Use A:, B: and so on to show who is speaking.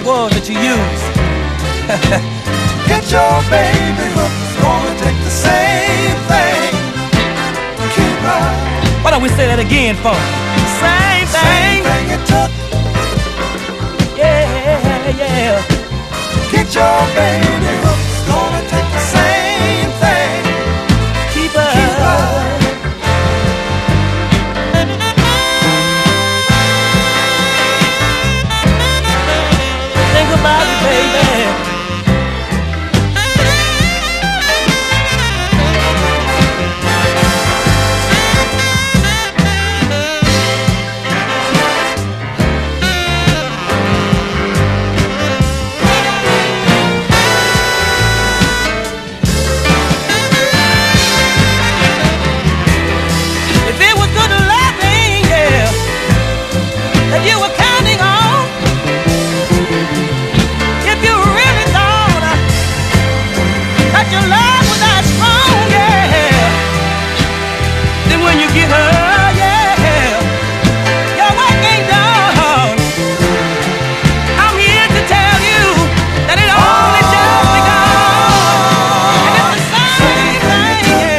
A: it was that you used.
B: Get your baby hooked, it's gonna take the same thing. Keep her.
A: Why don't we say that again, folks? Same thing.
B: Same thing it took.
A: Yeah, yeah.
B: Get your baby hooked, it's gonna take the same thing.
A: Keep her.
B: Keep her.
A: Think about it, baby. If it was good loving, yeah, that you were counting on, if you really thought that your love was that strong, yeah, then when you get her